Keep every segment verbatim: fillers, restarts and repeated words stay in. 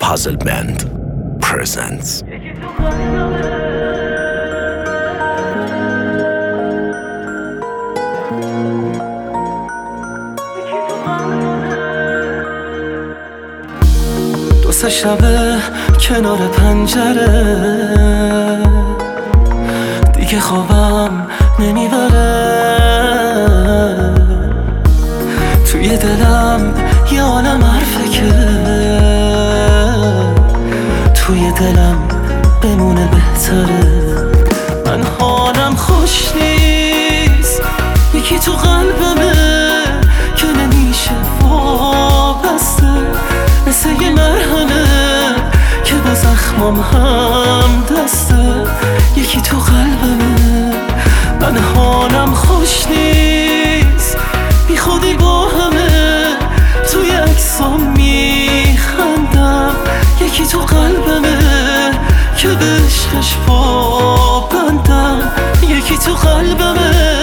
Puzzle Band presents. دو سه شبه کنار پنجره دیگه خوابم نمیبره، توی دلم یه عالم حرفه که توی دلم بمونه بهتره. من حالم خوش نیست، یکی تو قلبمه که نمیشه وابسته، مثل یه مرهمه که با زخمام هم دسته. یکی تو قلبمه، من حالم خوش نیست، بی خودی با همه توی عکسام میخندم. یکی تو قلبمه که به عشقش پابندم. یکی تو قلبمه.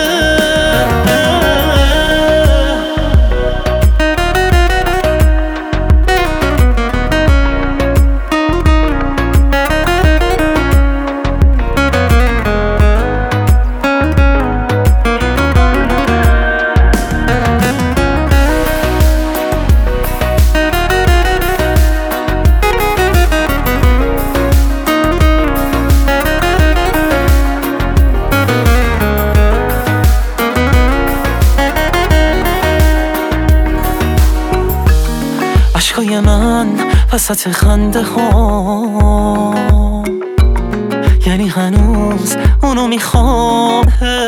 عشقای من وسط خنده ها، یعنی هنوز اونو میخوام.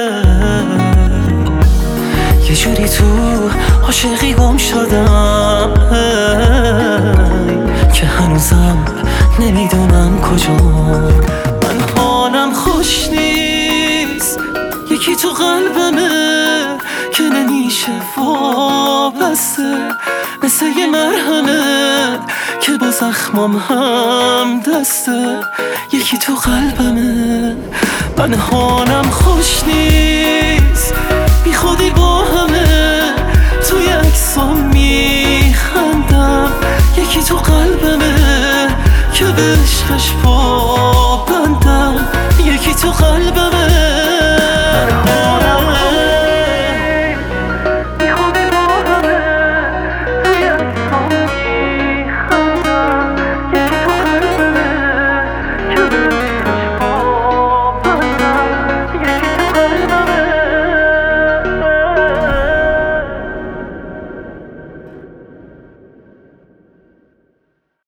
یه جوری تو عاشقی گم شدم که هنوزم نمیدونم کجا. من حالم خوش نیست، یکی تو قلبمه که نمیشه وابسته، مثل یه مرهمه که با زخمام هم دسته. یکی تو قلبمه، من حالم خوش نیست، بی خودی با همه توی عکسام میخندم. یکی تو قلبمه که به عشقش پابندم.